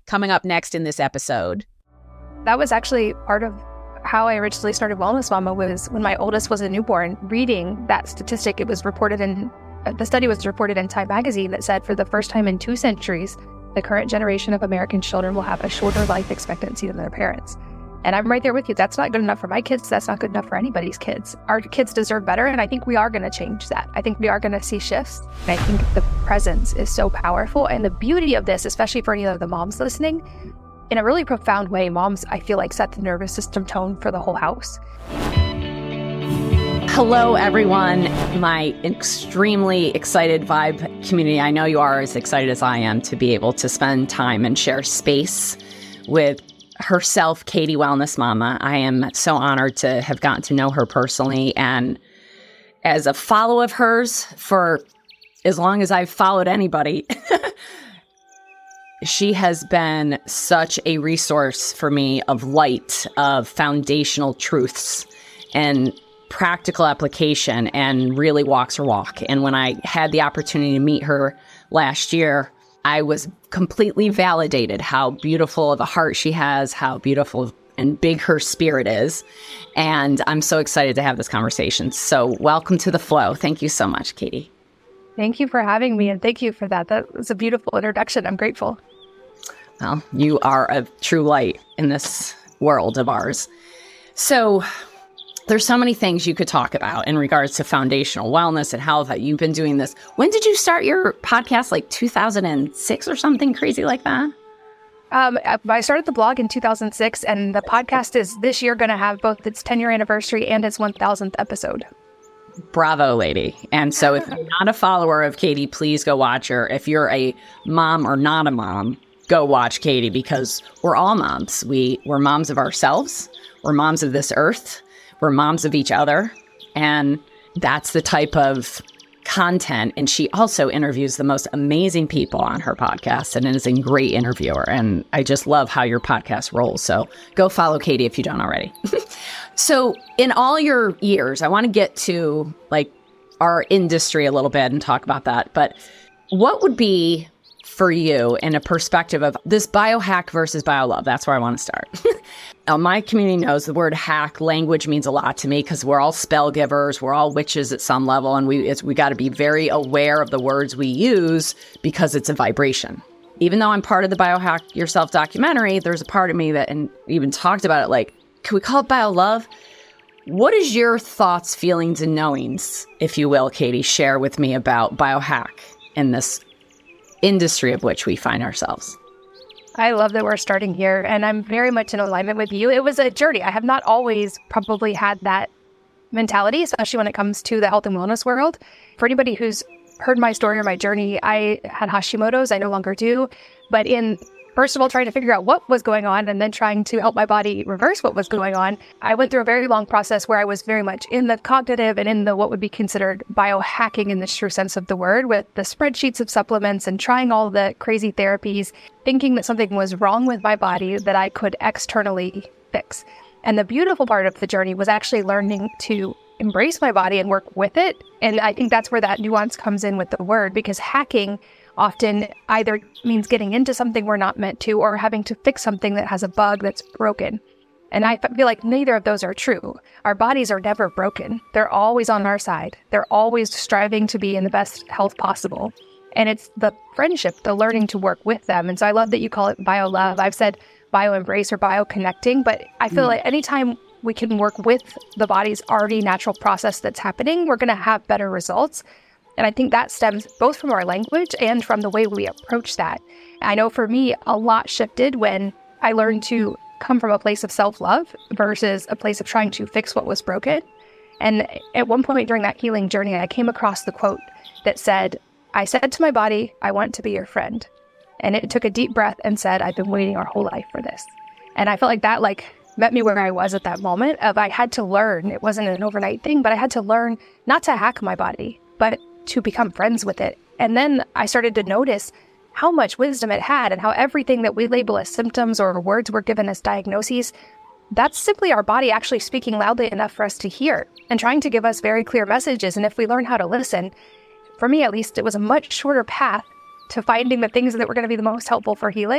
coming up next in this episode. That was actually part of how I originally started Wellness Mama, was when my oldest was a newborn, reading that statistic. It was reported in, the study was reported in Time magazine that said for the first time in 2 centuries, the current generation of American children will have a shorter life expectancy than their parents. And I'm right there with you. That's not good enough for my kids. That's not good enough for anybody's kids. Our kids deserve better. And I think we are going to change that. I think we are going to see shifts. And I think the presence is so powerful. And the beauty of this, especially for any of the moms listening, in a really profound way, moms, I feel like, set the nervous system tone for the whole house. Hello, everyone. My extremely excited Vibe community. I know you are as excited as I am to be able to spend time and share space with herself, Katie Wellness Mama. I am so honored to have gotten to know her personally. And as a follower of hers for as long as I've followed anybody, she has been such a resource for me of light, of foundational truths and practical application, and really walks her walk. And when I had the opportunity to meet her last year, I was completely validated how beautiful of a heart she has, how beautiful and big her spirit is. And I'm so excited to have this conversation. So welcome to the flow. Thank you so much, Katie. Thank you for having me, and thank you for that. That was a beautiful introduction. I'm grateful. Well, you are a true light in this world of ours. So there's so many things you could talk about in regards to foundational wellness and how that you've been doing this. When did you start your podcast? Like 2006 or something crazy like that? I started the blog in 2006, and the podcast is this year going to have both its 10-year anniversary and its 1,000th episode. Bravo, lady. And so if you're not a follower of Katie, please go watch her. If you're a mom or not a mom, go watch Katie, because we're all moms. We're moms of ourselves. We're moms of this earth. We're moms of each other. And that's the type of content. And she also interviews the most amazing people on her podcast and is a great interviewer. And I just love how your podcast rolls. So go follow Katie if you don't already. So in all your years, I want to get to like our industry a little bit and talk about that. But what would be for you in a perspective of this biohack versus biolove? That's where I want to start. Now, my community knows the word hack language means a lot to me because we're all spell givers. We're all witches at some level. And we got to be very aware of the words we use because it's a vibration. Even though I'm part of the Biohack Yourself documentary, there's a part of me that, and even talked about it, like, can we call it biolove? What is your thoughts, feelings, and knowings, if you will, Katie, share with me about biohack in this industry of which we find ourselves? I love that we're starting here, and I'm very much in alignment with you. It was a journey. I have not always probably had that mentality, especially when it comes to the health and wellness world. For anybody who's heard my story or my journey, I had Hashimoto's. I no longer do. But in, first of all, trying to figure out what was going on and then trying to help my body reverse what was going on, I went through a very long process where I was very much in the cognitive and in the what would be considered biohacking in the true sense of the word, with the spreadsheets of supplements and trying all the crazy therapies, thinking that something was wrong with my body that I could externally fix. And the beautiful part of the journey was actually learning to embrace my body and work with it. And I think that's where that nuance comes in with the word, because hacking often either means getting into something we're not meant to, or having to fix something that has a bug that's broken. And I feel like neither of those are true. Our bodies are never broken. They're always on our side. They're always striving to be in the best health possible. And it's the friendship, the learning to work with them. And so I love that you call it bio-love. I've said bio-embrace or bio-connecting, but I feel like anytime we can work with the body's already natural process that's happening, we're going to have better results. And I think that stems both from our language and from the way we approach that. I know for me, a lot shifted when I learned to come from a place of self-love versus a place of trying to fix what was broken. And at one point during that healing journey, I came across the quote that said, "I said to my body, I want to be your friend." And it took a deep breath and said, "I've been waiting our whole life for this." And I felt like that met me where I was at that moment of I had to learn. It wasn't an overnight thing, but I had to learn not to hack my body, but to become friends with it. And then I started to notice how much wisdom it had and how everything that we label as symptoms or words we're given as diagnoses, that's simply our body actually speaking loudly enough for us to hear and trying to give us very clear messages. And if we learn how to listen, for me at least, it was a much shorter path to finding the things that were going to be the most helpful for healing.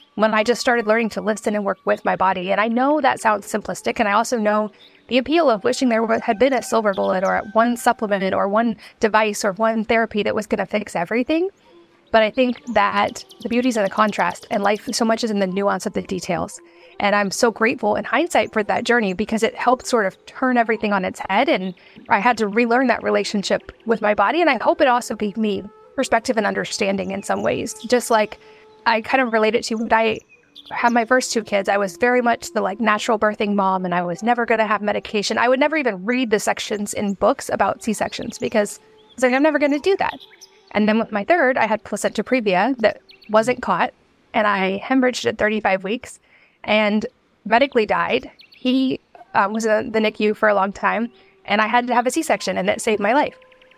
when I just started learning to listen and work with my body. And I know that sounds simplistic. And I also know the appeal of wishing there had been a silver bullet or one supplement or one device or one therapy that was going to fix everything. But I think that the beauty is in the contrast, and life so much is in the nuance of the details. And I'm so grateful in hindsight for that journey because it helped sort of turn everything on its head. And I had to relearn that relationship with my body. And I hope it also gave me perspective and understanding in some ways. Just like I kind of relate it to when I had my first two kids, I was very much the natural birthing mom, and I was never going to have medication. I would never even read the sections in books about C-sections because I was like, I'm never going to do that. And then with my third, I had placenta previa that wasn't caught, and I hemorrhaged at 35 weeks and medically died. He was in the NICU for a long time, and I had to have a C-section, and it saved my life.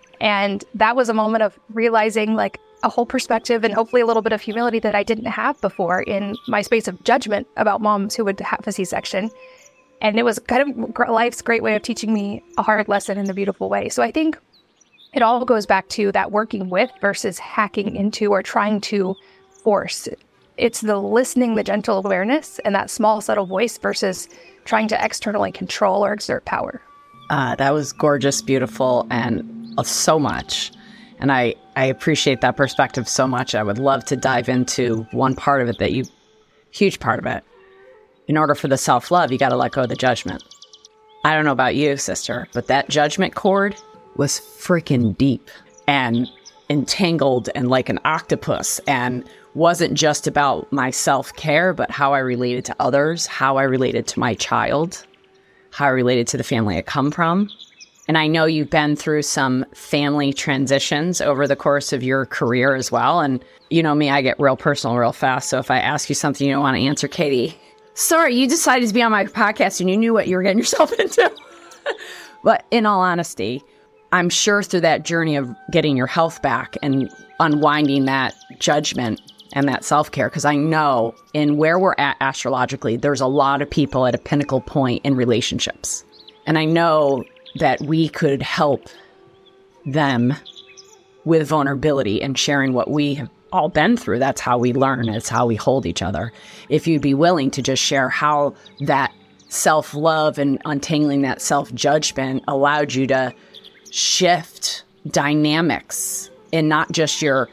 And that was a moment of realizing a whole perspective and hopefully a little bit of humility that I didn't have before in my space of judgment about moms who would have a C-section. And it was kind of life's great way of teaching me a hard lesson in a beautiful way. So I think it all goes back to that working with versus hacking into or trying to force. It's the listening, the gentle awareness, and that small, subtle voice versus trying to externally control or exert power. That was gorgeous, beautiful, and so much. And I appreciate that perspective so much. I would love to dive into one part of it huge part of it. In order for the self-love, you got to let go of the judgment. I don't know about you, sister, but that judgment cord was freaking deep and entangled and like an octopus, and wasn't just about my self-care, but how I related to others, how I related to my child, how I related to the family I come from. And I know you've been through some family transitions over the course of your career as well. And you know me, I get real personal real fast. So if I ask you something you don't want to answer, Katie, sorry, you decided to be on my podcast and you knew what you were getting yourself into. But in all honesty, I'm sure through that journey of getting your health back and unwinding that judgment and that self-care, because I know in where we're at astrologically, there's a lot of people at a pinnacle point in relationships. And I know that we could help them with vulnerability and sharing what we have all been through. That's how we learn. It's how we hold each other. If you'd be willing to just share how that self-love and untangling that self-judgment allowed you to shift dynamics in not just your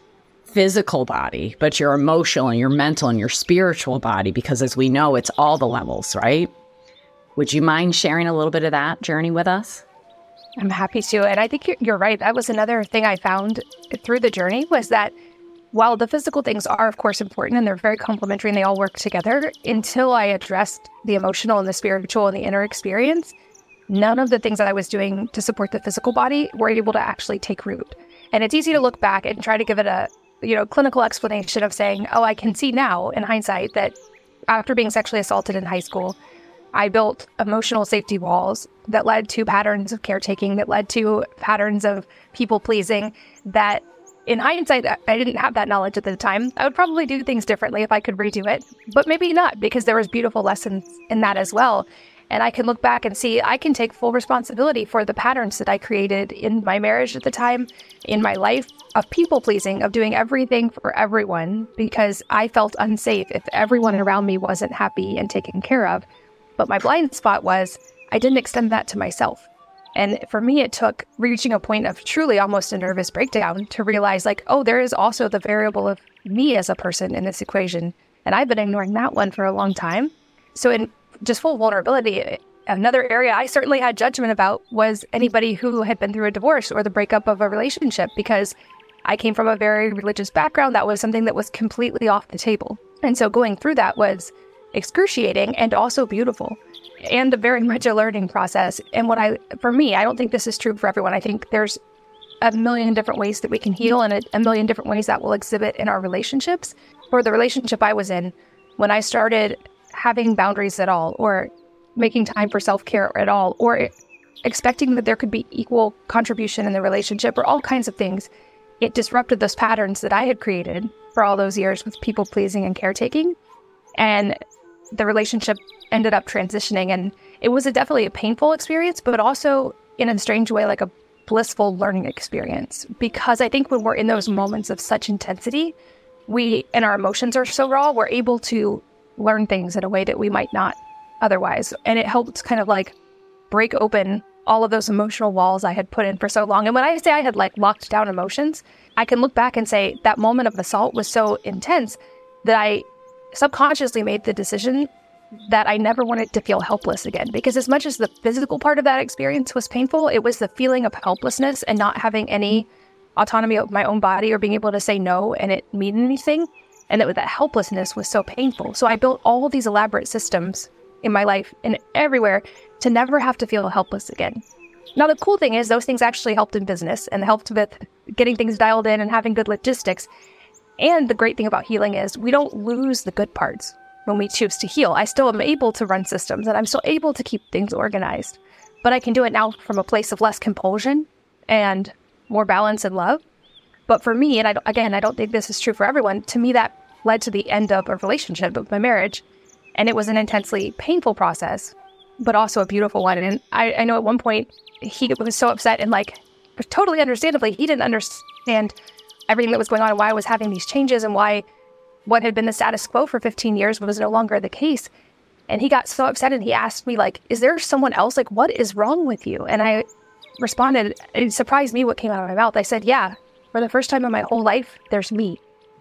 physical body, but your emotional and your mental and your spiritual body, because as we know, it's all the levels, right? Would you mind sharing a little bit of that journey with us? I'm happy to. And I think you're right. That was another thing I found through the journey, was that while the physical things are, of course, important and they're very complementary and they all work together, until I addressed the emotional and the spiritual and the inner experience, none of the things that I was doing to support the physical body were able to actually take root. And it's easy to look back and try to give it a clinical explanation of saying, oh, I can see now in hindsight that after being sexually assaulted in high school, I built emotional safety walls that led to patterns of caretaking, that led to patterns of people pleasing, that in hindsight, I didn't have that knowledge at the time. I would probably do things differently if I could redo it, but maybe not, because there was beautiful lessons in that as well. And I can look back and see I can take full responsibility for the patterns that I created in my marriage at the time, in my life, of people pleasing, of doing everything for everyone, because I felt unsafe if everyone around me wasn't happy and taken care of. But my blind spot was I didn't extend that to myself. And for me, it took reaching a point of truly almost a nervous breakdown to realize there is also the variable of me as a person in this equation. And I've been ignoring that one for a long time. So in just full vulnerability, another area I certainly had judgment about was anybody who had been through a divorce or the breakup of a relationship, because I came from a very religious background. That was something that was completely off the table. And so going through that was excruciating and also beautiful, and very much a learning process. And for me, I don't think this is true for everyone. I think there's a million different ways that we can heal, and a million different ways that will exhibit in our relationships. For the relationship I was in, when I started having boundaries at all, or making time for self-care at all, or expecting that there could be equal contribution in the relationship, or all kinds of things, it disrupted those patterns that I had created for all those years with people pleasing and caretaking. And the relationship ended up transitioning, and it was definitely a painful experience, but also in a strange way, like a blissful learning experience. Because I think when we're in those moments of such intensity, we and our emotions are so raw, we're able to learn things in a way that we might not otherwise. And it helped kind of like break open all of those emotional walls I had put in for so long. And when I say I had like locked down emotions, I can look back and say that moment of assault was so intense that I subconsciously made the decision that I never wanted to feel helpless again. Because as much as the physical part of that experience was painful, it was the feeling of helplessness and not having any autonomy of my own body or being able to say no and it mean anything. And that helplessness was so painful. So I built all of these elaborate systems in my life and everywhere to never have to feel helpless again. Now, the cool thing is those things actually helped in business and helped with getting things dialed in and having good logistics. And the great thing about healing is we don't lose the good parts when we choose to heal. I still am able to run systems and I'm still able to keep things organized, but I can do it now from a place of less compulsion and more balance and love. But for me, and I don't think this is true for everyone, to me that led to the end of a relationship, of my marriage. And it was an intensely painful process, but also a beautiful one. And I know at one point he was so upset and like, totally understandably, he didn't understand everything that was going on and why I was having these changes and why what had been the status quo for 15 years was no longer the case. And he got so upset and he asked me like, is there someone else? Like, what is wrong with you? And I responded, it surprised me what came out of my mouth. I said, yeah, for the first time in my whole life, there's me.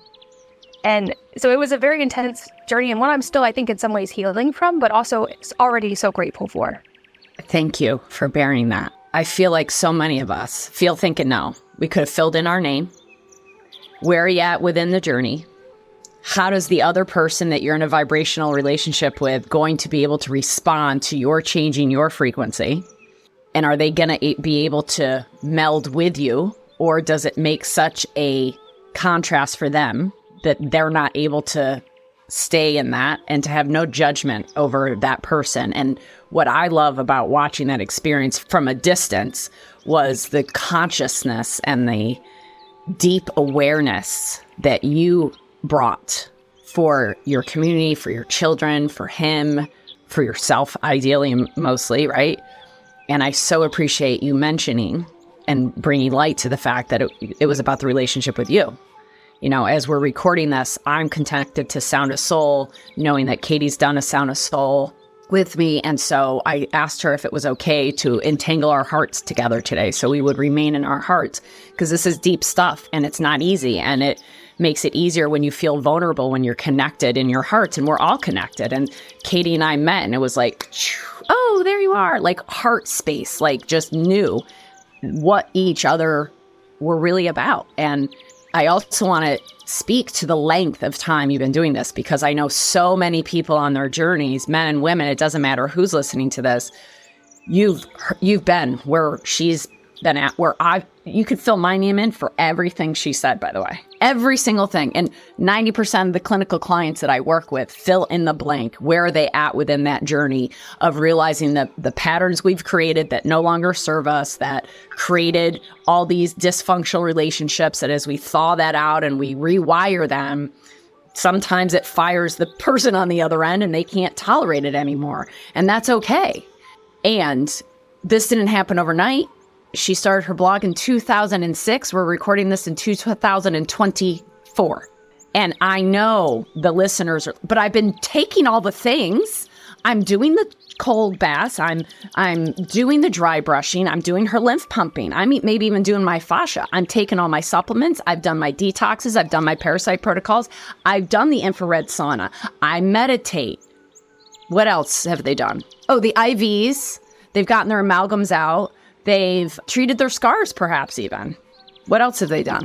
And so it was a very intense journey and one I'm still, I think, in some ways healing from, but also already so grateful for. Thank you for bearing that. I feel like so many of us feel thinking, no, we could have filled in our name. Where are you at within the journey? How does the other person that you're in a vibrational relationship with going to be able to respond to your changing your frequency? And are they going to be able to meld with you? Or does it make such a contrast for them that they're not able to stay in that and to have no judgment over that person? And what I love about watching that experience from a distance was the consciousness and the deep awareness that you brought for your community, for your children, for him, for yourself, ideally and mostly, right? And I so appreciate you mentioning and bringing light to the fact that it was about the relationship with you. You know, as we're recording this, I'm connected to Sound of Soul, knowing that Katie's done a Sound of Soul with me. And so I asked her if it was okay to entangle our hearts together today so we would remain in our hearts, because this is deep stuff and it's not easy. And it makes it easier when you feel vulnerable, when you're connected in your hearts, and we're all connected. And Katie and I met and it was like, oh, there you are, like heart space, like just knew what each other were really about. And I also want to speak to the length of time you've been doing this, because I know so many people on their journeys, men and women, it doesn't matter who's listening to this. You've been where she's been at, where you could fill my name in for everything she said, by the way, every single thing. And 90% of the clinical clients that I work with fill in the blank. Where are they at within that journey of realizing that the patterns we've created that no longer serve us, that created all these dysfunctional relationships, that as we thaw that out and we rewire them, sometimes it fires the person on the other end and they can't tolerate it anymore. And that's okay. And this didn't happen overnight. She started her blog in 2006. We're recording this in 2024. And I know the listeners but I've been taking all the things. I'm doing the cold baths. I'm doing the dry brushing. I'm doing her lymph pumping. I'm maybe even doing my fascia. I'm taking all my supplements. I've done my detoxes. I've done my parasite protocols. I've done the infrared sauna. I meditate. What else have they done? Oh, the IVs. They've gotten their amalgams out. They've treated their scars, perhaps even. What else have they done?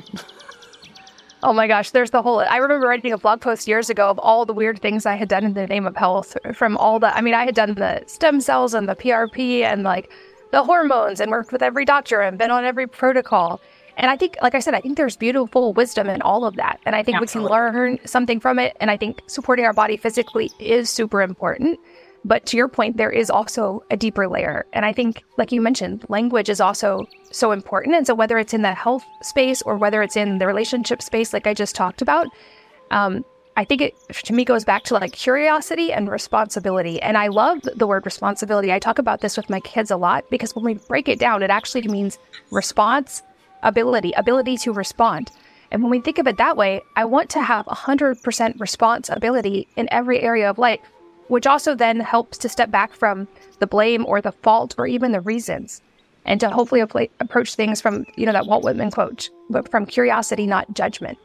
Oh my gosh, there's I remember writing a blog post years ago of all the weird things I had done in the name of health, from all I had done the stem cells and the PRP and like the hormones and worked with every doctor and been on every protocol. And I think, like I said, I think there's beautiful wisdom in all of that. And I think Absolutely. We can learn something from it. And I think supporting our body physically is super important. But to your point, there is also a deeper layer. And I think, like you mentioned, language is also so important. And so whether it's in the health space or whether it's in the relationship space, like I just talked about, I think it, to me, goes back to like curiosity and responsibility. And I love the word responsibility. I talk about this with my kids a lot because when we break it down, it actually means response, ability to respond. And when we think of it that way, I want to have 100% responsibility in every area of life, which also then helps to step back from the blame or the fault or even the reasons, and to hopefully approach things from, that Walt Whitman quote, but from curiosity, not judgment.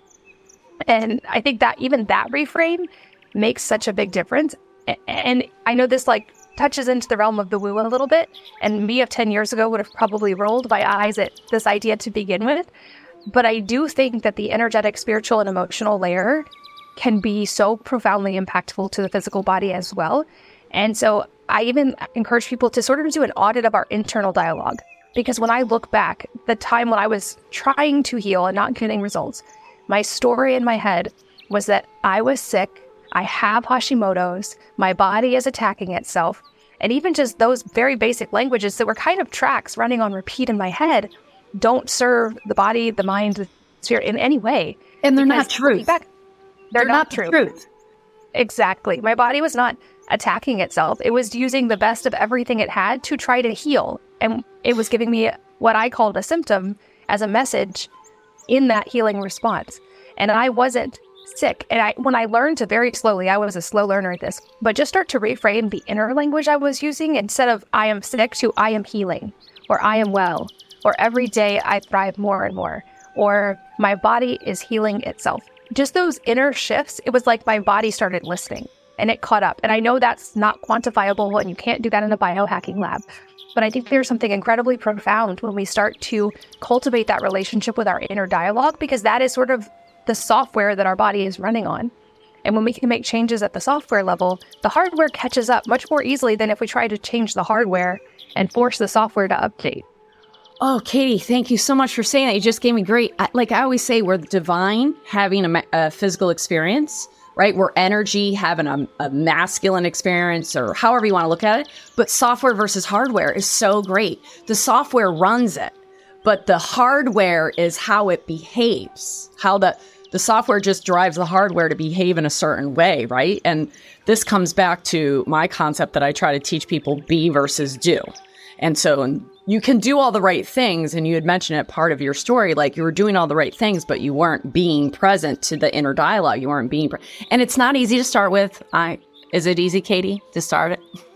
And I think that even that reframe makes such a big difference. And I know this touches into the realm of the woo a little bit, and me of 10 years ago would have probably rolled my eyes at this idea to begin with. But I do think that the energetic, spiritual, and emotional layer can be so profoundly impactful to the physical body as well. And so I even encourage people to sort of do an audit of our internal dialogue. Because when I look back, the time when I was trying to heal and not getting results, my story in my head was that I was sick, I have Hashimoto's, my body is attacking itself, and even just those very basic languages that were kind of tracks running on repeat in my head don't serve the body, the mind, the spirit in any way. And they're not truth. They're not true. Truth. Exactly. My body was not attacking itself. It was using the best of everything it had to try to heal. And it was giving me what I called a symptom as a message in that healing response. And I wasn't sick. And when I learned to very slowly, I was a slow learner at this, but just start to reframe the inner language I was using instead of I am sick to I am healing, or I am well, or every day I thrive more and more, or my body is healing itself. Just those inner shifts, it was like my body started listening and it caught up. And I know that's not quantifiable and you can't do that in a biohacking lab. But I think there's something incredibly profound when we start to cultivate that relationship with our inner dialogue, because that is sort of the software that our body is running on. And when we can make changes at the software level, the hardware catches up much more easily than if we try to change the hardware and force the software to update. Oh, Katie, thank you so much for saying that. You just gave me great, like I always say, we're the divine having a physical experience, right? We're energy having a masculine experience, or however you want to look at it. But software versus hardware is so great. The software runs it, but the hardware is how it behaves, how the software just drives the hardware to behave in a certain way, right? And this comes back to my concept that I try to teach people: be versus do. And so you can do all the right things, and you had mentioned it part of your story, like you were doing all the right things, but you weren't being present to the inner dialogue. You weren't being and it's not easy to start with. Is it easy, Katie, to start it?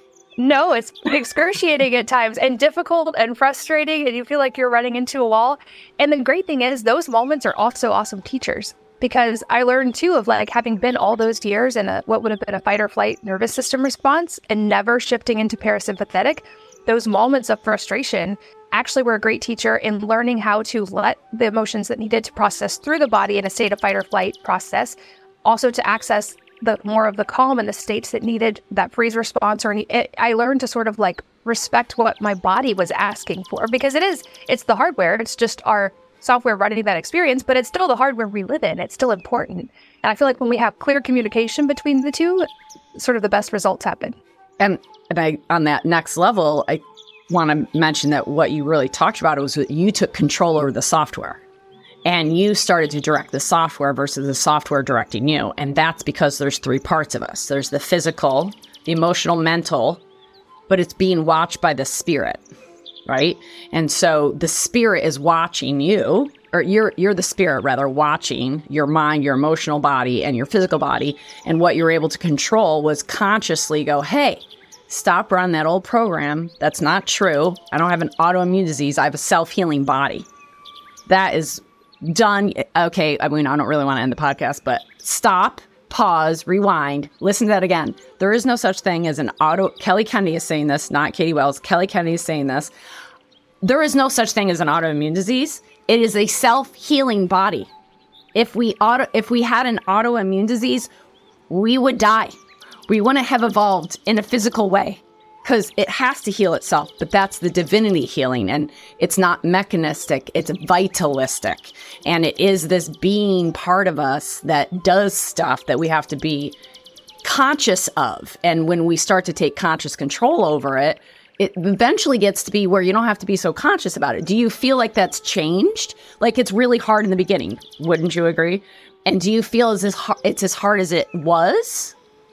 No, it's excruciating at times and difficult and frustrating, and you feel like you're running into a wall. And the great thing is those moments are also awesome teachers, because I learned too of having been all those years in what would have been a fight or flight nervous system response and never shifting into parasympathetic. Those moments of frustration actually were a great teacher in learning how to let the emotions that needed to process through the body in a state of fight or flight process, also to access the more of the calm and the states that needed that freeze response. I learned to sort of respect what my body was asking for, because it's the hardware. It's just our software running that experience, but it's still the hardware we live in. It's still important. And I feel like when we have clear communication between the two, sort of the best results happen. And on that next level, I want to mention that what you really talked about was that you took control over the software, and you started to direct the software versus the software directing you. And that's because there's three parts of us. There's the physical, the emotional, mental, but it's being watched by the spirit, right? And so the spirit is watching you, or you're the spirit rather, watching your mind, your emotional body, and your physical body. And what you're able to control was consciously go, hey, stop running that old program. That's not true. I don't have an autoimmune disease. I have a self-healing body. That is done. Okay, I mean, I don't really want to end the podcast, but stop, pause, rewind, listen to that again. There is no such thing as Kelly Kennedy is saying this, not Katie Wells. Kelly Kennedy is saying this. There is no such thing as an autoimmune disease. It is a self-healing body. If we had an autoimmune disease, we would die. We wouldn't have evolved in a physical way, because it has to heal itself. But that's the divinity healing, and it's not mechanistic, it's vitalistic. And it is this being part of us that does stuff that we have to be conscious of. And when we start to take conscious control over it, it eventually gets to be where you don't have to be so conscious about it. Do you feel like that's changed? Like, it's really hard in the beginning. Wouldn't you agree? And do you feel it's as hard as it was?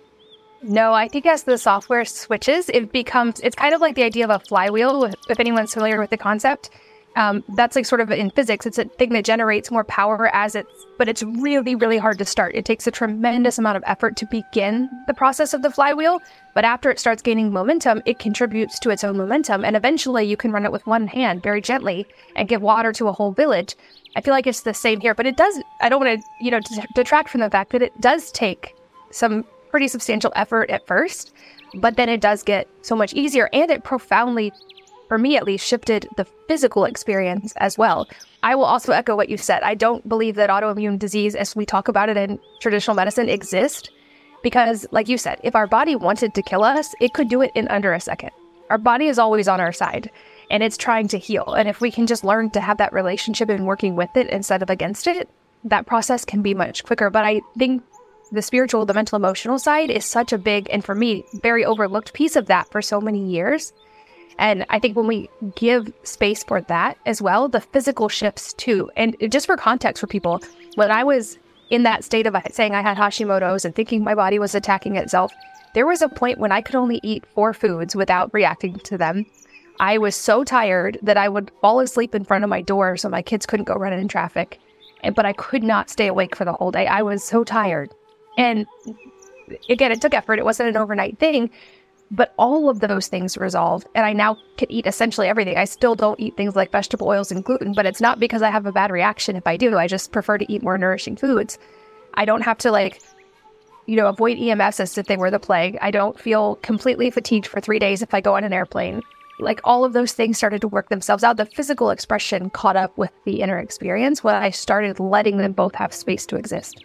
No, I think as the software switches, it's kind of like the idea of a flywheel, if anyone's familiar with the concept. That's like sort of in physics, it's a thing that generates more power but it's really, really hard to start. It takes a tremendous amount of effort to begin the process of the flywheel, but after it starts gaining momentum, it contributes to its own momentum, and eventually you can run it with one hand very gently and give water to a whole village. I feel like it's the same here, but I don't want to, detract from the fact that it does take some pretty substantial effort at first, but then it does get so much easier, and it profoundly, for me at least, shifted the physical experience as well. I will also echo what you said. I don't believe that autoimmune disease, as we talk about it in traditional medicine, exists because, like you said, if our body wanted to kill us, it could do it in under a second. Our body is always on our side, and it's trying to heal. And if we can just learn to have that relationship and working with it instead of against it, that process can be much quicker. But I think the spiritual, the mental, emotional side is such a big, and for me, very overlooked piece of that for so many years. And I think when we give space for that as well, the physical shifts too. And just for context for people, when I was in that state of saying I had Hashimoto's and thinking my body was attacking itself, there was a point when I could only eat 4 foods without reacting to them. I was so tired that I would fall asleep in front of my door so my kids couldn't go running in traffic. But I could not stay awake for the whole day. I was so tired. And again, it took effort. It wasn't an overnight thing. But all of those things resolved, and I now can eat essentially everything. I still don't eat things like vegetable oils and gluten, but it's not because I have a bad reaction if I do. I just prefer to eat more nourishing foods. I don't have to avoid EMS as if they were the plague. I don't feel completely fatigued for 3 days if I go on an airplane. Like all of those things started to work themselves out. The physical expression caught up with the inner experience when I started letting them both have space to exist.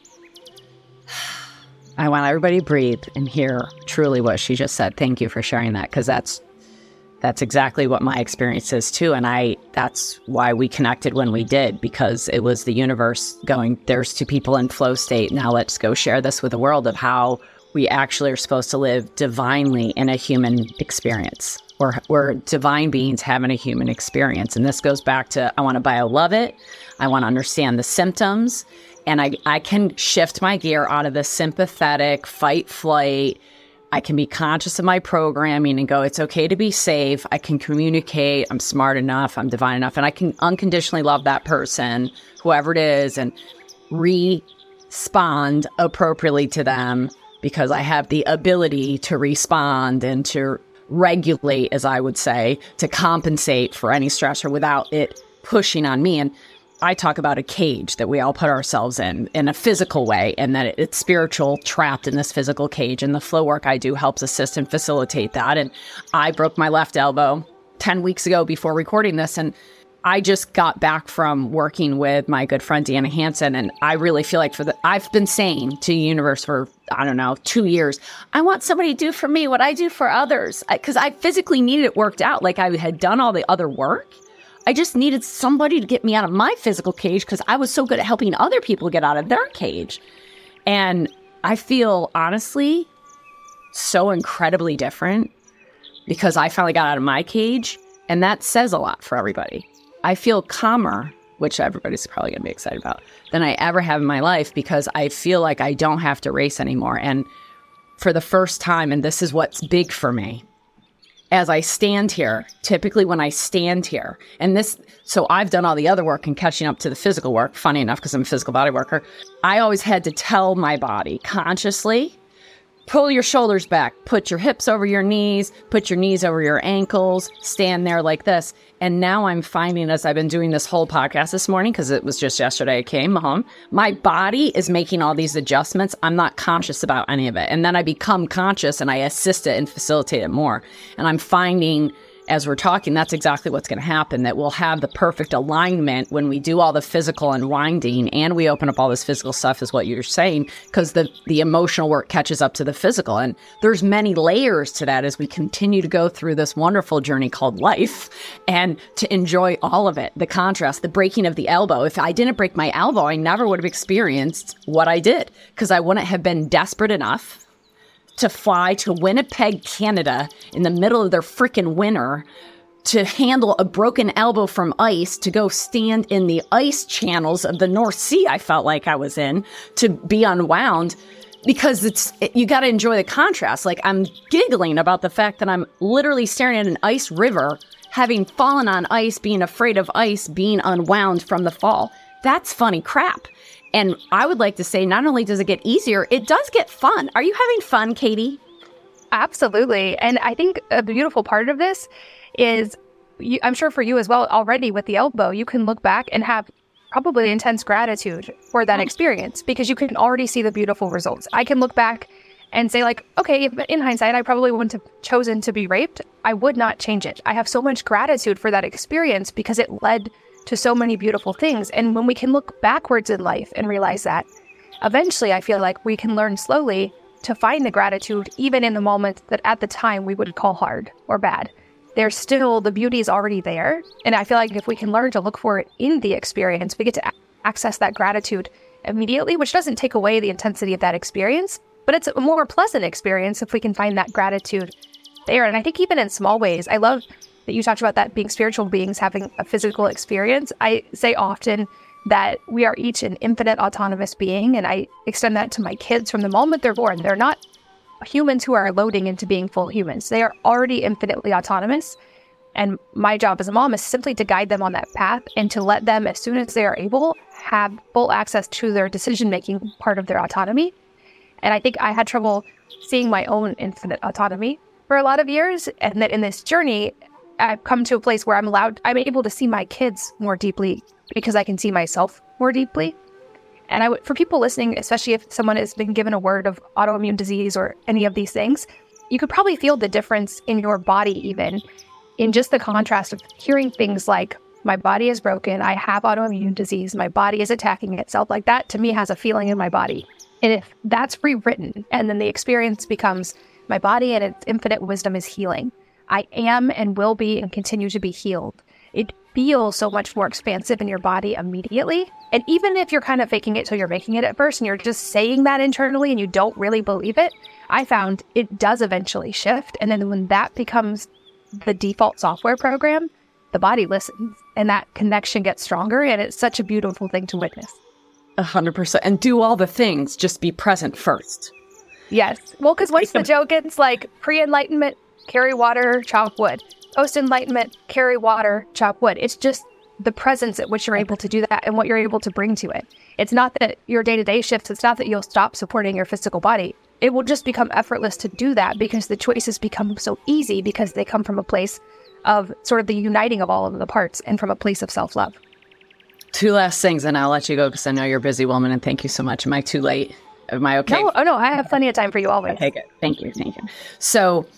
I want everybody to breathe and hear truly what she just said. Thank you for sharing that, because that's exactly what my experience is too. And that's why we connected when we did, because it was the universe going, there's 2 people in flow state. Now let's go share this with the world of how we actually are supposed to live divinely in a human experience. We're divine beings having a human experience. And this goes back to, I want to bio-love it. I want to understand the symptoms. And I can shift my gear out of the sympathetic fight, flight. I can be conscious of my programming and go, it's okay to be safe. I can communicate. I'm smart enough. I'm divine enough. And I can unconditionally love that person, whoever it is, and respond appropriately to them, because I have the ability to respond and to regulate, as I would say, to compensate for any stressor without it pushing on me. And I talk about a cage that we all put ourselves in a physical way, and that it's spiritual, trapped in this physical cage. And the flow work I do helps assist and facilitate that. And I broke my left elbow 10 weeks ago before recording this. And I just got back from working with my good friend, Deanna Hansen. And I really feel like I've been saying to the universe for, 2 years, I want somebody to do for me what I do for others. Because I physically needed it worked out. Like I had done all the other work. I just needed somebody to get me out of my physical cage, because I was so good at helping other people get out of their cage. And I feel, honestly, so incredibly different because I finally got out of my cage. And that says a lot for everybody. I feel calmer, which everybody's probably going to be excited about, than I ever have in my life, because I feel like I don't have to race anymore. And for the first time, and this is what's big for me, as I stand here, typically when I stand here, so I've done all the other work and catching up to the physical work, funny enough, because I'm a physical body worker, I always had to tell my body consciously, pull your shoulders back, put your hips over your knees, put your knees over your ankles, stand there like this. And now I'm finding, as I've been doing this whole podcast this morning, because it was just yesterday I came home, my body is making all these adjustments. I'm not conscious about any of it. And then I become conscious and I assist it and facilitate it more. And I'm finding, as we're talking, that's exactly what's going to happen, that we'll have the perfect alignment when we do all the physical unwinding and we open up all this physical stuff, is what you're saying, because the emotional work catches up to the physical. And there's many layers to that as we continue to go through this wonderful journey called life, and to enjoy all of it. The contrast, the breaking of the elbow. If I didn't break my elbow, I never would have experienced what I did, because I wouldn't have been desperate enough to fly to Winnipeg, Canada in the middle of their freaking winter to handle a broken elbow from ice, to go stand in the ice channels of the North Sea I felt like I was in, to be unwound, because you got to enjoy the contrast. Like, I'm giggling about the fact that I'm literally staring at an ice river having fallen on ice, being afraid of ice, being unwound from the fall. That's funny crap. And I would like to say, not only does it get easier, it does get fun. Are you having fun, Katie? Absolutely. And I think a beautiful part of this is, I'm sure for you as well, already with the elbow, you can look back and have probably intense gratitude for that experience because you can already see the beautiful results. I can look back and say like, okay, in hindsight, I probably wouldn't have chosen to be raped. I would not change it. I have so much gratitude for that experience because it led to so many beautiful things. And when we can look backwards in life and realize that, eventually I feel like we can learn slowly to find the gratitude even in the moments that at the time we would call hard or bad. There's still, the beauty is already there. And I feel like if we can learn to look for it in the experience, we get to access that gratitude immediately, which doesn't take away the intensity of that experience, but it's a more pleasant experience if we can find that gratitude there. And I think even in small ways, I love that you talked about that being spiritual beings having a physical experience. I say often that we are each an infinite autonomous being, and I extend that to my kids from the moment they're born. They're not humans who are loading into being full humans. They are already infinitely autonomous. And my job as a mom is simply to guide them on that path and to let them, as soon as they are able, have full access to their decision-making part of their autonomy. And I think I had trouble seeing my own infinite autonomy for a lot of years. And that in this journey, I've come to a place where I'm able to see my kids more deeply because I can see myself more deeply. And for people listening, especially if someone has been given a word of autoimmune disease or any of these things, you could probably feel the difference in your body even in just the contrast of hearing things like, my body is broken, I have autoimmune disease, my body is attacking itself. Like that to me has a feeling in my body. And if that's rewritten and then the experience becomes, my body and its infinite wisdom is healing. I am and will be and continue to be healed. It feels so much more expansive in your body immediately. And even if you're kind of faking it till you're making it at first and you're just saying that internally and you don't really believe it, I found it does eventually shift. And then when that becomes the default software program, the body listens and that connection gets stronger. And it's such a beautiful thing to witness. 100%. And do all the things, just be present first. Yes. Well, because what's the joke? It's like pre-enlightenment, carry water, chop wood. Post-enlightenment, carry water, chop wood. It's just the presence at which you're able to do that and what you're able to bring to it. It's not that your day-to-day shifts. It's not that you'll stop supporting your physical body. It will just become effortless to do that because the choices become so easy because they come from a place of sort of the uniting of all of the parts and from a place of self-love. Two last things, and I'll let you go because I know you're a busy woman, and thank you so much. Am I too late? Am I okay? No, I have plenty of time for you always. Okay, good. Thank you. So,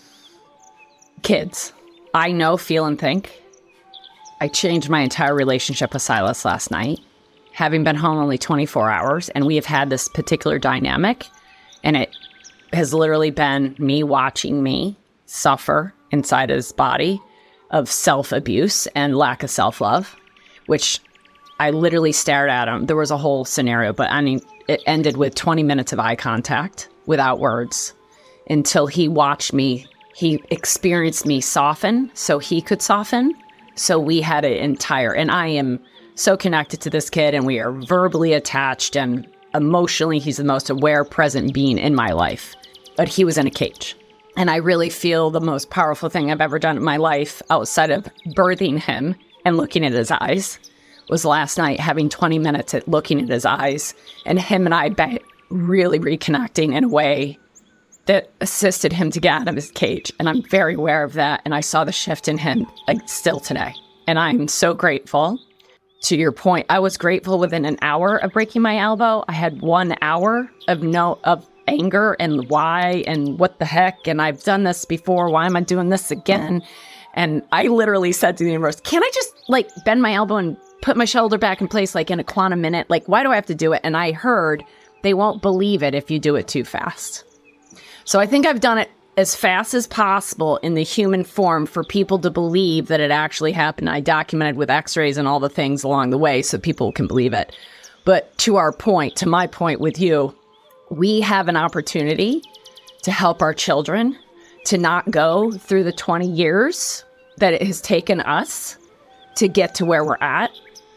kids, I know, feel, and think. I changed my entire relationship with Silas last night, having been home only 24 hours, and we have had this particular dynamic, and it has literally been me watching me suffer inside his body of self-abuse and lack of self-love, which I literally stared at him. There was a whole scenario, but I mean, it ended with 20 minutes of eye contact without words until he watched me. He experienced me soften so he could soften. So we had an entire, and I am so connected to this kid and we are verbally attached and emotionally, he's the most aware, present being in my life. But he was in a cage. And I really feel the most powerful thing I've ever done in my life outside of birthing him and looking at his eyes was last night having 20 minutes at looking at his eyes and him and I really reconnecting in a way that assisted him to get out of his cage. And I'm very aware of that. And I saw the shift in him like still today. And I'm so grateful. To your point, I was grateful within an hour of breaking my elbow. I had 1 hour of anger and why and what the heck. And I've done this before. Why am I doing this again? And I literally said to the universe, can I just like bend my elbow and put my shoulder back in place like in a quantum minute? Like, why do I have to do it? And I heard they won't believe it if you do it too fast. So I think I've done it as fast as possible in the human form for people to believe that it actually happened. I documented with x-rays and all the things along the way so people can believe it. But to my point with you, we have an opportunity to help our children to not go through the 20 years that it has taken us to get to where we're at.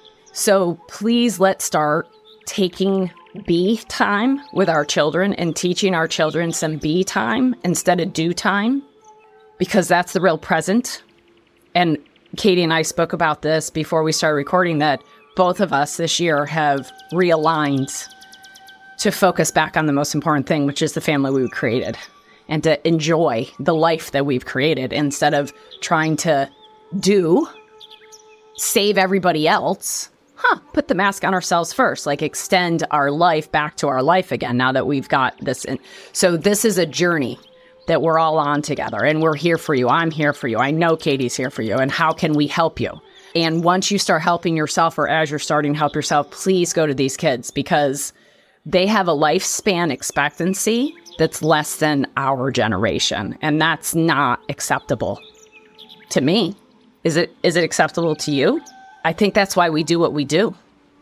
So please let's start taking be time with our children and teaching our children some be time instead of do time, because that's the real present. And Katie and I spoke about this before we started recording, that both of us this year have realigned to focus back on the most important thing, which is the family we created, and to enjoy the life that we've created instead of trying to save everybody else. Put the mask on ourselves first, like extend our life back to our life again now that we've got this. So this is a journey that we're all on together, and we're here for you. I'm here for you. I know Katie's here for you. And how can we help you? And once you start helping yourself, or as you're starting to help yourself, please go to these kids, because they have a lifespan expectancy that's less than our generation. And that's not acceptable to me. Is it acceptable to you? I think that's why we do what we do.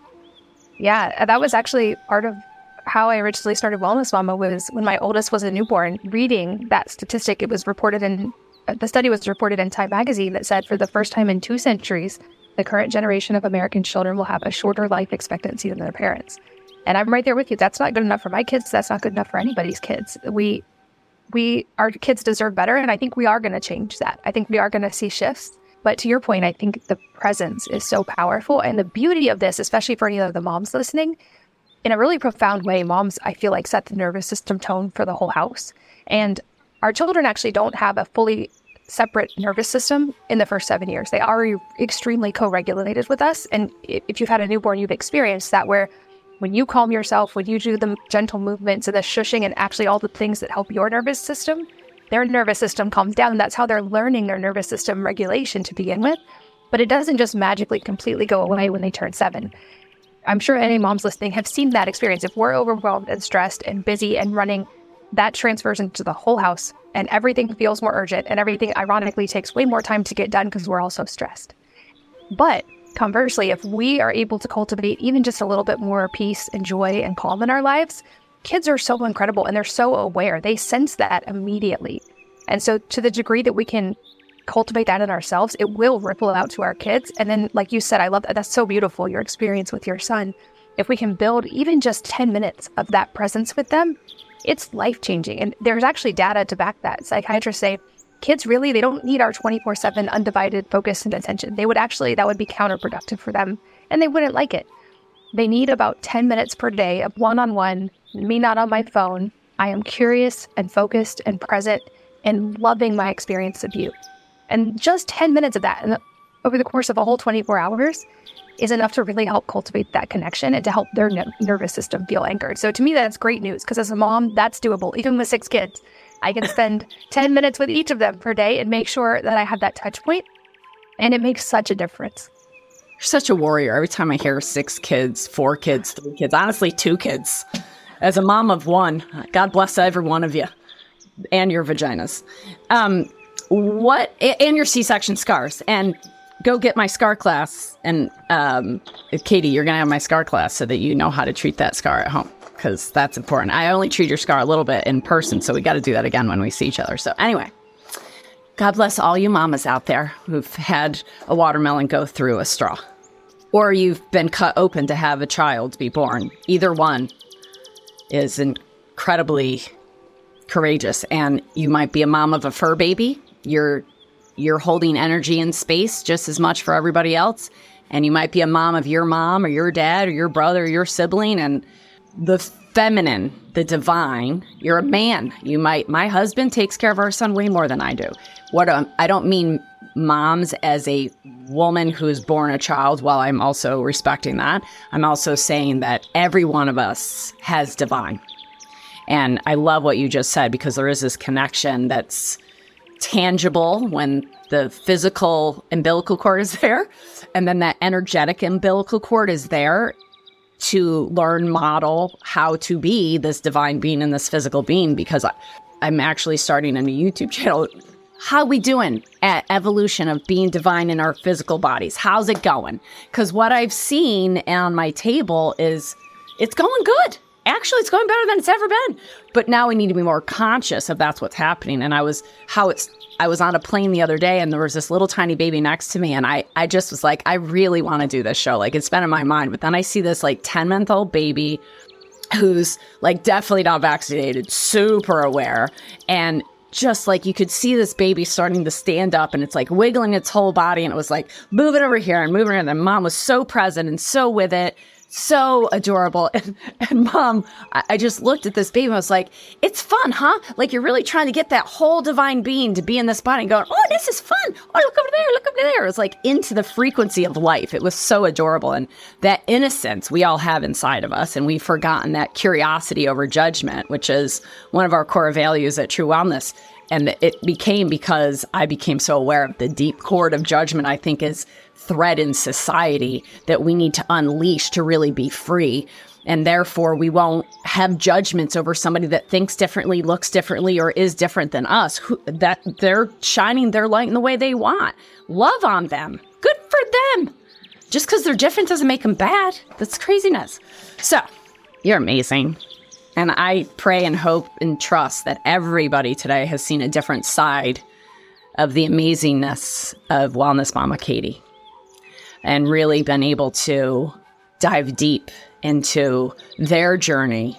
Yeah, that was actually part of how I originally started Wellness Mama, was when my oldest was a newborn. Reading that statistic, the study was reported in Time magazine that said for the first time in 2 centuries, the current generation of American children will have a shorter life expectancy than their parents. And I'm right there with you. That's not good enough for my kids. That's not good enough for anybody's kids. Our kids deserve better. And I think we are going to change that. I think we are going to see shifts. But to your point, I think the presence is so powerful. And the beauty of this, especially for any of the moms listening, in a really profound way, moms, I feel like, set the nervous system tone for the whole house. And our children actually don't have a fully separate nervous system in the first 7 years. They are extremely co-regulated with us. And if you've had a newborn, you've experienced that, where when you calm yourself, when you do the gentle movements and the shushing and actually all the things that help your nervous system, their nervous system calms down. That's how they're learning their nervous system regulation to begin with. But it doesn't just magically completely go away when they turn 7. I'm sure any moms listening have seen that experience. If we're overwhelmed and stressed and busy and running, that transfers into the whole house, and everything feels more urgent, and everything ironically takes way more time to get done because we're all so stressed. But conversely, if we are able to cultivate even just a little bit more peace and joy and calm in our lives, kids are so incredible, and they're so aware. They sense that immediately. And so to the degree that we can cultivate that in ourselves, it will ripple out to our kids. And then, like you said, I love that. That's so beautiful, your experience with your son. If we can build even just 10 minutes of that presence with them, it's life-changing. And there's actually data to back that. Psychiatrists say kids really, they don't need our 24/7 undivided focus and attention. That would be counterproductive for them, and they wouldn't like it. They need about 10 minutes per day of one-on-one, me not on my phone. I am curious and focused and present and loving my experience of you. And just 10 minutes of that over the course of a whole 24 hours is enough to really help cultivate that connection and to help their nervous system feel anchored. So to me, that's great news, because as a mom, that's doable. Even with 6 kids, I can spend 10 minutes with each of them per day and make sure that I have that touch point. And it makes such a difference. You're such a warrior. Every time I hear 6 kids, 4 kids, 3 kids, honestly, 2 kids. As a mom of 1, God bless every one of you and your vaginas. And your C-section scars. And go get my scar class. And Katie, you're going to have my scar class so that you know how to treat that scar at home, because that's important. I only treat your scar a little bit in person, so we got to do that again when we see each other. So anyway, God bless all you mamas out there who've had a watermelon go through a straw, or you've been cut open to have a child be born. Either one is incredibly courageous. And you might be a mom of a fur baby. You're holding energy and space just as much for everybody else. And you might be a mom of your mom or your dad or your brother or your sibling, and the feminine, the divine. You're a man. My husband takes care of our son way more than I do. I don't mean moms as a woman who's born a child, while I'm also respecting that. I'm also saying that every one of us has divine. And I love what you just said, because there is this connection that's tangible when the physical umbilical cord is there, and then that energetic umbilical cord is there to learn, model how to be this divine being and this physical being, because I'm actually starting a new YouTube channel. How we doing at evolution of being divine in our physical bodies? How's it going? Because what I've seen on my table is it's going good. Actually, it's going better than it's ever been. But now we need to be more conscious of that's what's happening. And I was on a plane the other day, and there was this little tiny baby next to me. And I just was like, I really want to do this show. Like, it's been in my mind. But then I see this like 10-month-old baby who's like definitely not vaccinated, super aware. And just like you could see this baby starting to stand up, and it's like wiggling its whole body, and it was like moving over here and moving around. And mom was so present and so with it. So adorable. And mom, I just looked at this baby and I was like, it's fun, huh? Like you're really trying to get that whole divine being to be in this body and going, oh, this is fun. Oh, look over there, look over there. It was like into the frequency of life. It was so adorable. And that innocence we all have inside of us. And we've forgotten that curiosity over judgment, which is one of our core values at True Wellness. And it became because I became so aware of the deep cord of judgment, I think is thread in society that we need to unleash to really be free. And therefore, we won't have judgments over somebody that thinks differently, looks differently, or is different than us, that they're shining their light in the way they want. Love on them. Good for them. Just because they're different doesn't make them bad. That's craziness. So, you're amazing. And I pray and hope and trust that everybody today has seen a different side of the amazingness of Wellness Mama Katie, and really been able to dive deep into their journey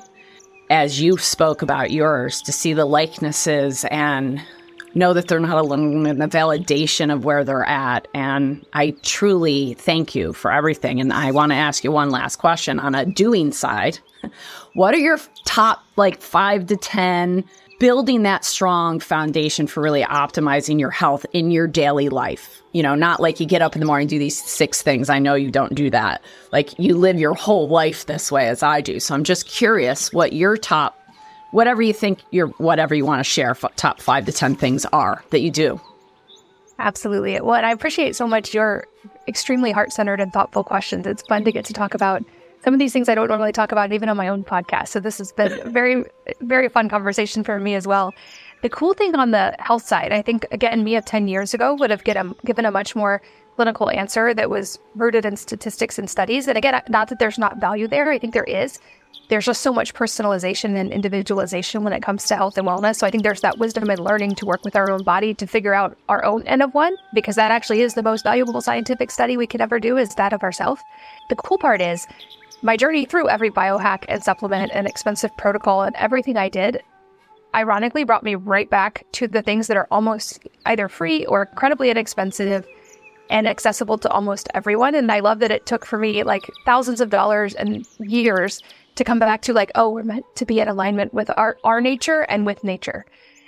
as you spoke about yours, to see the likenesses and know that they're not alone in the validation of where they're at. And I truly thank you for everything. And I want to ask you one last question on a doing side. What are your top 5 to 10 building that strong foundation for really optimizing your health in your daily life? You know, not like you get up in the morning and do these 6 things. I know you don't do that. Like you live your whole life this way as I do. So I'm just curious what your top, whatever you think whatever you want to share, top 5 to 10 things are that you do. Absolutely. Well, and I appreciate so much your extremely heart-centered and thoughtful questions. It's fun to get to talk about some of these things I don't normally talk about even on my own podcast. So this has been a very, very fun conversation for me as well. The cool thing on the health side, I think, again, me of 10 years ago would have given a much more clinical answer that was rooted in statistics and studies. And again, not that there's not value there. I think there is. There's just so much personalization and individualization when it comes to health and wellness. So I think there's that wisdom and learning to work with our own body to figure out our own N of 1, because that actually is the most valuable scientific study we could ever do, is that of ourselves. The cool part is my journey through every biohack and supplement and expensive protocol and everything I did, ironically, brought me right back to the things that are almost either free or incredibly inexpensive and accessible to almost everyone. And I love that it took for me thousands of dollars and years to come back to we're meant to be in alignment with our nature and with nature.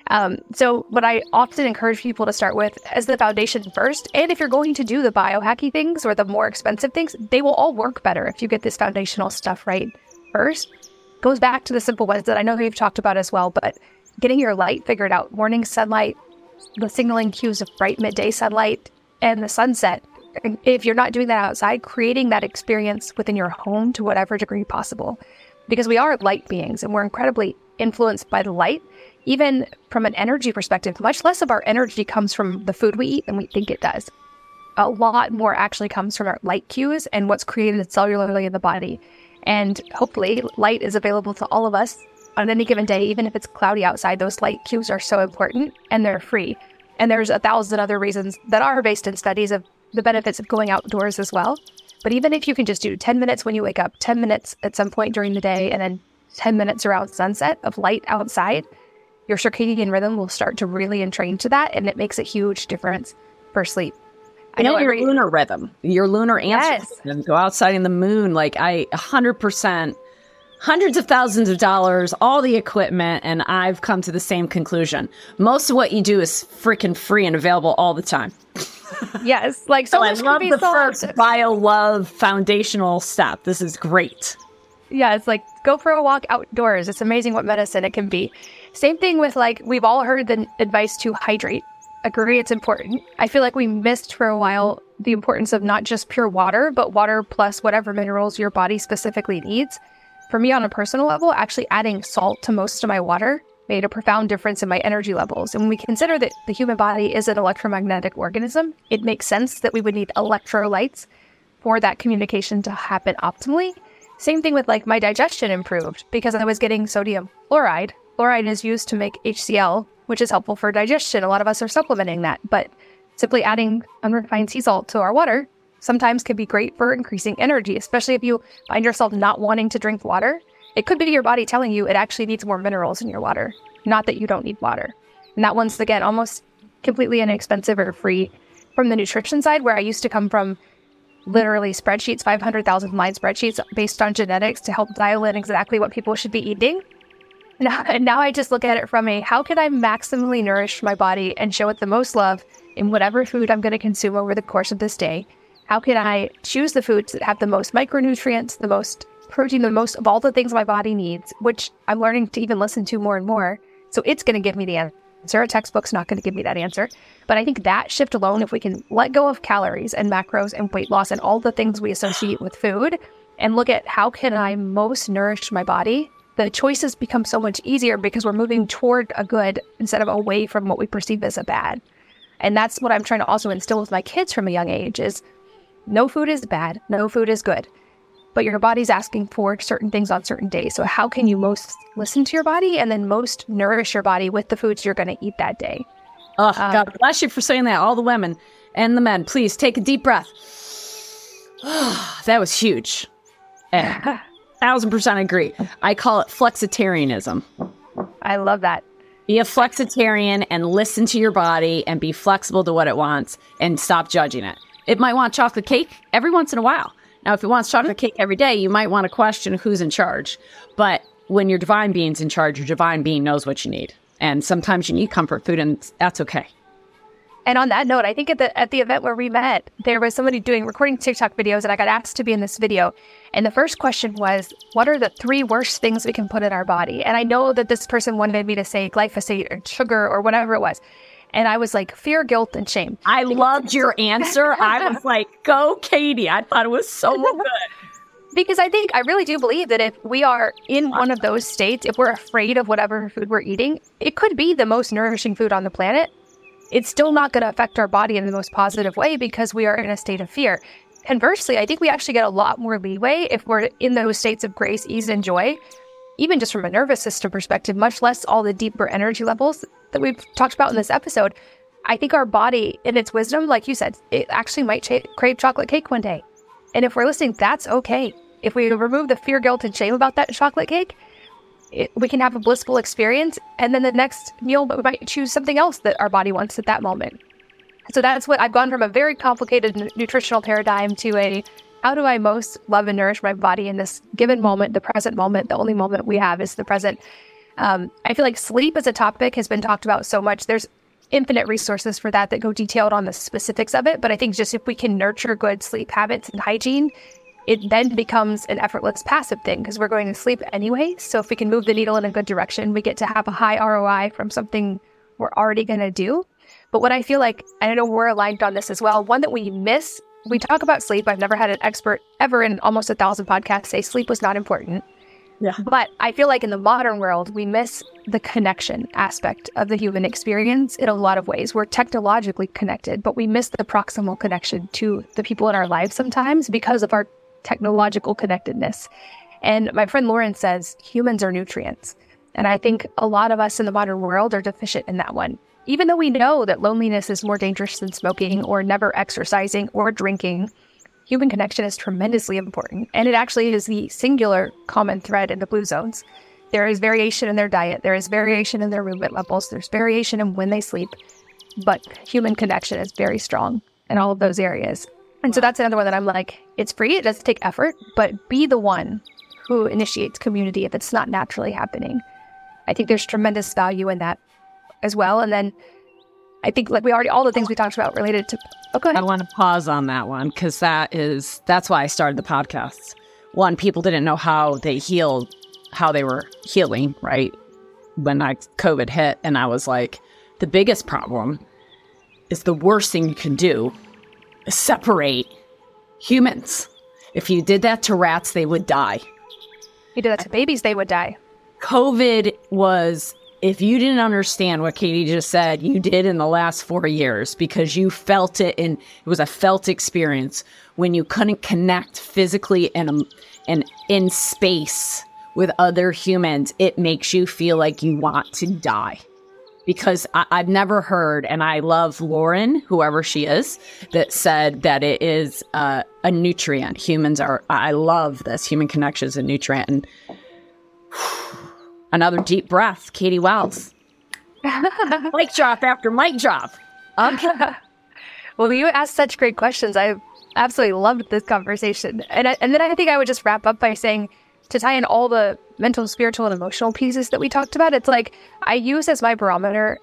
So what I often encourage people to start with as the foundation first, and if you're going to do the biohacky things or the more expensive things, they will all work better if you get this foundational stuff right first. Goes back to the simple ones that I know you've talked about as well, but getting your light figured out, morning sunlight, the signaling cues of bright midday sunlight, and the sunset. If you're not doing that outside, creating that experience within your home to whatever degree possible. Because we are light beings and we're incredibly influenced by the light. Even from an energy perspective, much less of our energy comes from the food we eat than we think it does. A lot more actually comes from our light cues and what's created cellularly in the body. And hopefully light is available to all of us on any given day, even if it's cloudy outside. Those light cues are so important and they're free. And there's 1,000 other reasons that are based in studies of the benefits of going outdoors as well. But even if you can just do 10 minutes when you wake up, 10 minutes at some point during the day, and then 10 minutes around sunset of light outside, your circadian rhythm will start to really entrain to that, and it makes a huge difference for sleep. I know your lunar rhythm, your lunar answer. Yes. Go outside in the moon. 100%, hundreds of thousands of dollars, all the equipment, and I've come to the same conclusion. Most of what you do is freaking free and available all the time. Yes, so I love the first bio-love foundational step. This is great. Yeah, it's go for a walk outdoors. It's amazing what medicine it can be. Same thing with we've all heard the advice to hydrate. Agree, it's important. I feel like we missed for a while the importance of not just pure water, but water plus whatever minerals your body specifically needs. For me, on a personal level, actually adding salt to most of my water made a profound difference in my energy levels. And when we consider that the human body is an electromagnetic organism, it makes sense that we would need electrolytes for that communication to happen optimally. Same thing with my digestion improved because I was getting sodium chloride. Chloride is used to make HCl, which is helpful for digestion. A lot of us are supplementing that, but simply adding unrefined sea salt to our water sometimes can be great for increasing energy, especially if you find yourself not wanting to drink water. It could be your body telling you it actually needs more minerals in your water, not that you don't need water. And that one's, again, almost completely inexpensive or free from the nutrition side, where I used to come from literally spreadsheets, 500,000 line spreadsheets based on genetics to help dial in exactly what people should be eating. Now I just look at it from how can I maximally nourish my body and show it the most love in whatever food I'm going to consume over the course of this day? How can I choose the foods that have the most micronutrients, the most protein, the most of all the things my body needs, which I'm learning to even listen to more and more. So it's going to give me the answer. A textbook's not going to give me that answer. But I think that shift alone, if we can let go of calories and macros and weight loss and all the things we associate with food and look at how can I most nourish my body, the choices become so much easier because we're moving toward a good instead of away from what we perceive as a bad. And that's what I'm trying to also instill with my kids from a young age is no food is bad, no food is good. But your body's asking for certain things on certain days. So how can you most listen to your body and then most nourish your body with the foods you're going to eat that day? Oh, God bless you for saying that. All the women and the men, please take a deep breath. That was huge. 1,000% agree. I call it flexitarianism. I love that. Be a flexitarian and listen to your body and be flexible to what it wants and stop judging it. It might want chocolate cake every once in a while. Now, if it wants chocolate cake every day, you might want to question who's in charge. But when your divine being's in charge, your divine being knows what you need. And sometimes you need comfort food, and that's okay. And on that note, I think at the event where we met, there was somebody recording TikTok videos, and I got asked to be in this video. And the first question was, what are the 3 worst things we can put in our body? And I know that this person wanted me to say glyphosate or sugar or whatever it was. And I was like, fear, guilt, and shame. I loved your answer. I was like, go, Katie. I thought it was so good. Because I really do believe that if we are in one of those states, if we're afraid of whatever food we're eating, it could be the most nourishing food on the planet. It's still not going to affect our body in the most positive way because we are in a state of fear. Conversely, I think we actually get a lot more leeway if we're in those states of grace, ease, and joy, even just from a nervous system perspective, much less all the deeper energy levels that we've talked about in this episode. I think our body, in its wisdom, like you said, it actually might crave chocolate cake one day. And if we're listening, that's okay. If we remove the fear, guilt, and shame about that chocolate cake, we can have a blissful experience. And then the next meal, we might choose something else that our body wants at that moment. So that's what I've gone from a very complicated nutritional paradigm to how do I most love and nourish my body in this given moment, the present moment. The only moment we have is the present. I feel like sleep as a topic has been talked about so much. There's infinite resources for that go detailed on the specifics of it. But I think just if we can nurture good sleep habits and hygiene, it then becomes an effortless passive thing because we're going to sleep anyway. So if we can move the needle in a good direction, we get to have a high ROI from something we're already going to do. But what I feel like, and I know we're aligned on this as well, one that we miss, we talk about sleep. I've never had an expert ever in almost 1,000 podcasts say sleep was not important. Yeah. But I feel like in the modern world, we miss the connection aspect of the human experience in a lot of ways. We're technologically connected, but we miss the proximal connection to the people in our lives sometimes because of our technological connectedness. And my friend Lauren says humans are nutrients. And I think a lot of us in the modern world are deficient in that one. Even though we know that loneliness is more dangerous than smoking or never exercising or drinking, human connection is tremendously important. And it actually is the singular common thread in the blue zones. There is variation in their diet. There is variation in their movement levels. There's variation in when they sleep. But human connection is very strong in all of those areas. And so that's another one that I'm like, it's free. It does take effort, but be the one who initiates community if it's not naturally happening. I think there's tremendous value in that as well. And then I think like all the things we talked about related to, go ahead. I want to pause on that one because that's why I started the podcast. One, people didn't know how they healed, how they were healing, right? When COVID hit, and I was like, the biggest problem is the worst thing you can do is separate humans. If you did that to rats, they would die. You did that to babies, they would die. COVID was, if you didn't understand what Katie just said, you did in the last 4 years because you felt it, and it was a felt experience when you couldn't connect physically and in space with other humans. It makes you feel like you want to die. Because I've never heard, and I love Lauren, whoever she is, that said that it is a nutrient. I love this. Human connection is a nutrient. And another deep breath. Katie Wells. Mic drop after mic drop. Well, you asked such great questions. I absolutely loved this conversation. And then I think I would just wrap up by saying, to tie in all the mental, spiritual, and emotional pieces that we talked about, it's like I use as my barometer,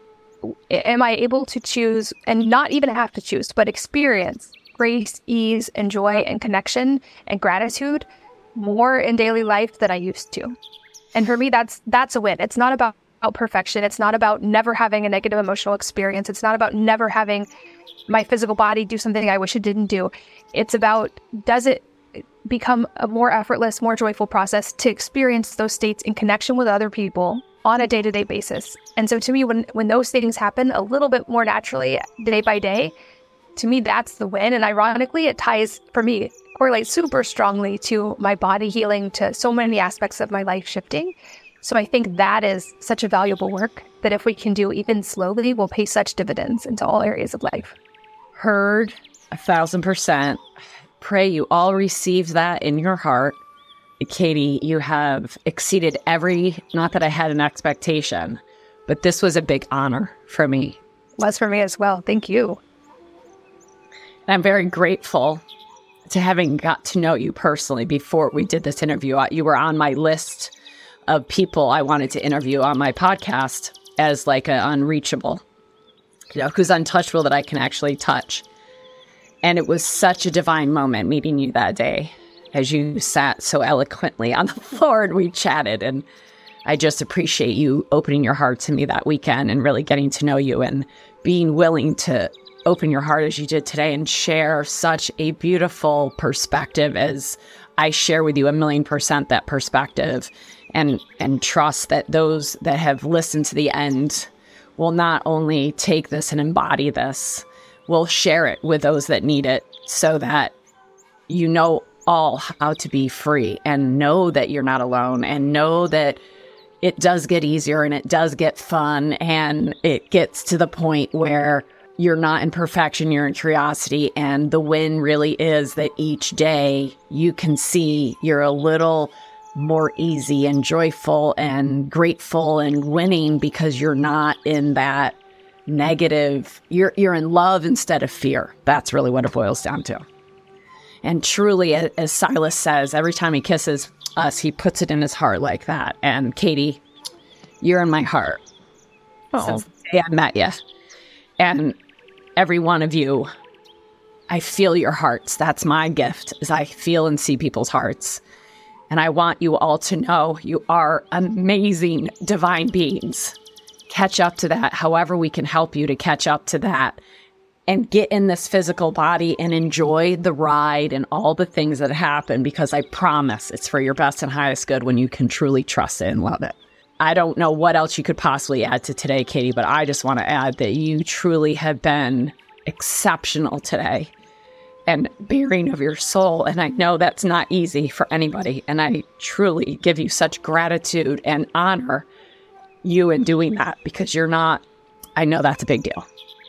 am I able to choose, and not even have to choose, but experience grace, ease, and joy, and connection, and gratitude more in daily life than I used to. And for me, that's a win. It's not about perfection. It's not about never having a negative emotional experience. It's not about never having my physical body do something I wish it didn't do. It's about, does it become a more effortless, more joyful process to experience those states in connection with other people on a day-to-day basis? And so to me, when those things happen a little bit more naturally day by day, to me, that's the win. And ironically, it ties, for me, correlates super strongly to my body healing, to so many aspects of my life shifting. So I think that is such a valuable work that if we can do even slowly, will pay such dividends into all areas of life. Heard 1,000%. Pray you all receive that in your heart. Katie, you have exceeded not that I had an expectation, but this was a big honor for me. Was for me as well. Thank you. And I'm very grateful to having got to know you personally before we did this interview. You were on my list of people I wanted to interview on my podcast as like an unreachable, who's untouchable that I can actually touch. And it was such a divine moment meeting you that day as you sat so eloquently on the floor and we chatted. And I just appreciate you opening your heart to me that weekend and really getting to know you and being willing to open your heart as you did today and share such a beautiful perspective, as I share with you 1,000,000% that perspective, and trust that those that have listened to the end will not only take this and embody this, will share it with those that need it, so that you know all how to be free and know that you're not alone, and know that it does get easier and it does get fun, and it gets to the point where you're not in perfection, you're in curiosity. And the win really is that each day you can see you're a little more easy and joyful and grateful and winning, because you're not in that negative, you're in love instead of fear. That's really what it boils down to. And truly, as Silas says, every time he kisses us, he puts it in his heart like that. And Katie, you're in my heart since the day I met you. And every one of you, I feel your hearts. That's my gift, is I feel and see people's hearts. And I want you all to know you are amazing divine beings. Catch up to that, however we can help you to catch up to that, and get in this physical body and enjoy the ride and all the things that happen, because I promise it's for your best and highest good when you can truly trust it and love it. I don't know what else you could possibly add to today, Katie, but I just want to add that you truly have been exceptional today and bearing of your soul. And I know that's not easy for anybody. And I truly give you such gratitude and honor you in doing that, because I know that's a big deal.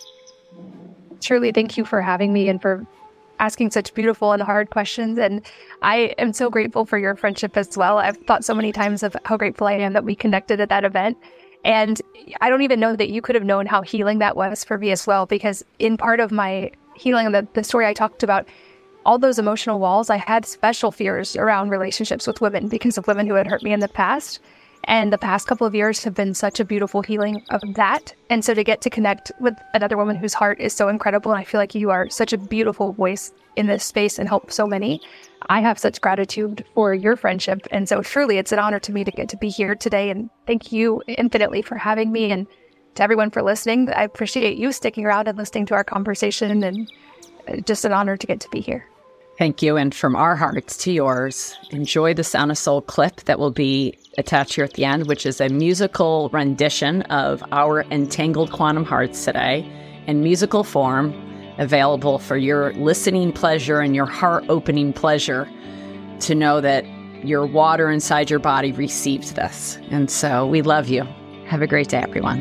Truly, thank you for having me and for asking such beautiful and hard questions. And I am so grateful for your friendship as well. I've thought so many times of how grateful I am that we connected at that event. And I don't even know that you could have known how healing that was for me as well, because in part of my healing, the story I talked about, all those emotional walls, I had special fears around relationships with women because of women who had hurt me in the past. And the past couple of years have been such a beautiful healing of that. And so to get to connect with another woman whose heart is so incredible, and I feel like you are such a beautiful voice in this space and help so many, I have such gratitude for your friendship. And so truly, it's an honor to me to get to be here today. And thank you infinitely for having me, and to everyone for listening. I appreciate you sticking around and listening to our conversation, and just an honor to get to be here. Thank you. And from our hearts to yours, enjoy the Sound of Soul clip that will be attached here at the end, which is a musical rendition of our Entangled Quantum Hearts today in musical form, available for your listening pleasure and your heart-opening pleasure to know that your water inside your body received this. And so we love you. Have a great day, everyone.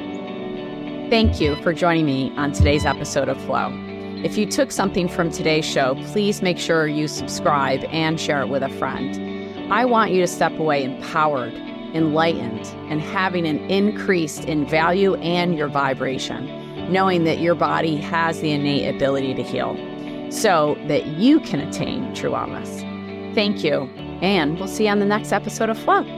Thank you for joining me on today's episode of Flow. If you took something from today's show, please make sure you subscribe and share it with a friend. I want you to step away empowered enlightened, and having an increase in value and your vibration, knowing that your body has the innate ability to heal so that you can attain true wellness. Thank you, and we'll see you on the next episode of Flow.